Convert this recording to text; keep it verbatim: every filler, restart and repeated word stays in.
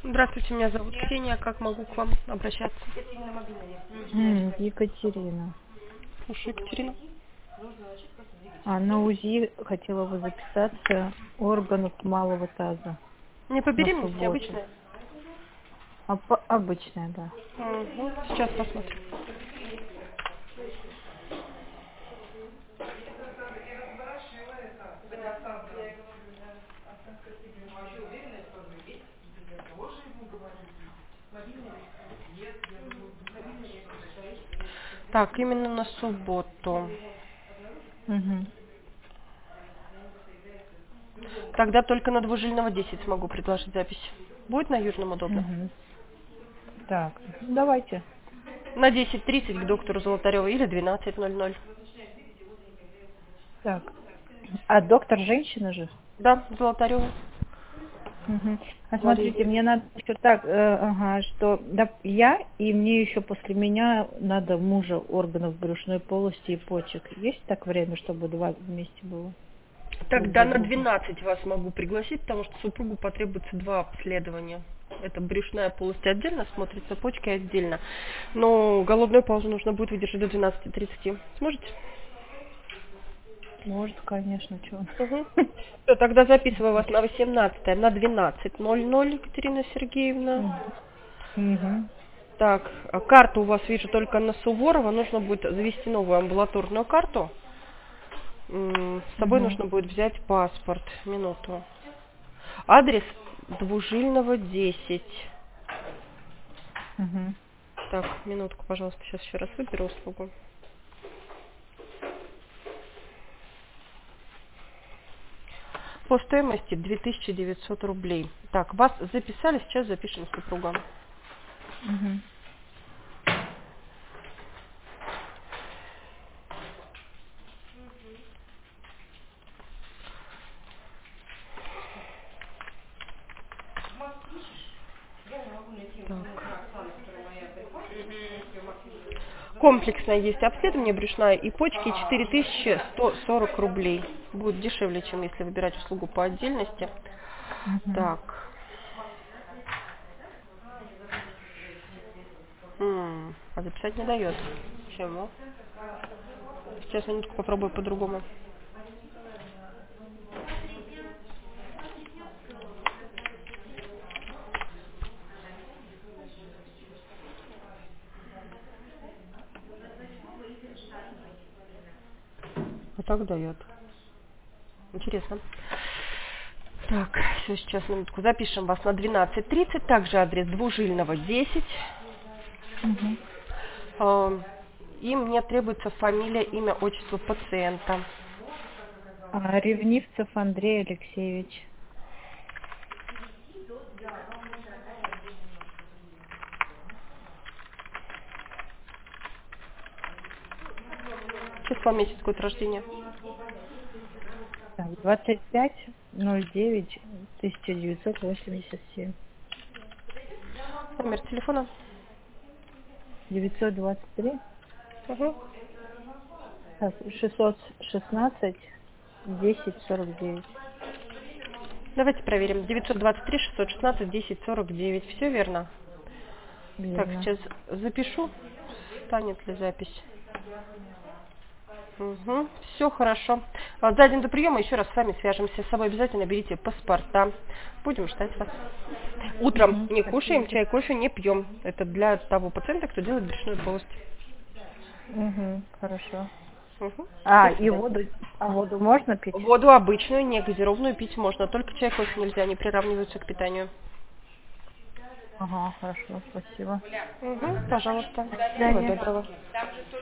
Здравствуйте, меня зовут Ксения. Как могу к вам обращаться? М, Екатерина. Слушай, Екатерина. А на УЗИ хотела бы записаться органов малого таза Не по на беременности, субботу. обычная? А по- обычная, да. Угу. Сейчас посмотрим. Так, именно на субботу. Угу. Тогда только на двужильного десять смогу предложить запись. Будет на Южном удобно? Угу. Так, ну, давайте. На десять тридцать к доктору Золотаревой или двенадцать ноль ноль. Так. А доктор женщина же? Да, Золотарева. Угу. А Мария смотрите, мне Юрьевна. надо еще так, э, ага, что да, я и мне еще после меня надо мужа органов брюшной полости и почек. Есть так время, чтобы два вместе было друг Тогда за на другом? двенадцать вас могу пригласить, потому что супругу потребуется два обследования. Это брюшная полость отдельно, смотрится почки отдельно. Но голодную паузу нужно будет выдержать до двенадцати тридцати. Сможете? Может, конечно, что. Угу. Все, тогда записываю вас на восемнадцатое, на двенадцать ноль ноль, Екатерина Сергеевна. Угу. Так, а карту у вас вижу только на Суворова. Нужно будет завести новую амбулаторную карту. М, С собой Угу. нужно будет взять паспорт. Минуту. Адрес Двужильного, десять. Угу. Так, минутку, пожалуйста, сейчас еще раз выберу услугу. По стоимости две тысячи девятьсот рублей. Так, вас записали, сейчас запишем супруга. Угу. Так. Комплексное есть обследование брюшная и почки, четыре тысячи сто сорок рублей. Будет дешевле, чем если выбирать услугу по отдельности. Угу. Так. М, А записать не дает. Почему? Сейчас минутку попробую по-другому. А так дает. Интересно. Так, все, сейчас минутку. Запишем вас на двенадцать тридцать. Также адрес Двужильного, десять. Угу. А, И мне требуется фамилия, имя, отчество пациента. А Ревнивцев Андрей Алексеевич. Число, месяц, год рождения. Так, двадцать пять ноль девять тысяча девятьсот восемьдесят семь. Номер телефона. девятьсот двадцать три. Угу. Так, шестьсот шестнадцать десять сорок девять. Давайте проверим. девятьсот двадцать три шестьсот шестнадцать десять сорок девять. Все верно? Так, Верно. сейчас запишу. Станет ли запись? Угу. Все хорошо. А За день до приема еще раз с вами свяжемся. С собой обязательно берите паспорта. Будем ждать вас. Утром Угу. не кушаем, Спасибо. чай, кофе не пьем. Это для того пациента, кто делает брюшную полость. Угу. Хорошо. Угу. До А, и свидания. воду, а воду можно пить? Воду обычную, не газированную пить можно. Только чай, кофе нельзя, они приравниваются к питанию. Ага, хорошо, спасибо. Угу. Пожалуйста. До Всего свидания. доброго.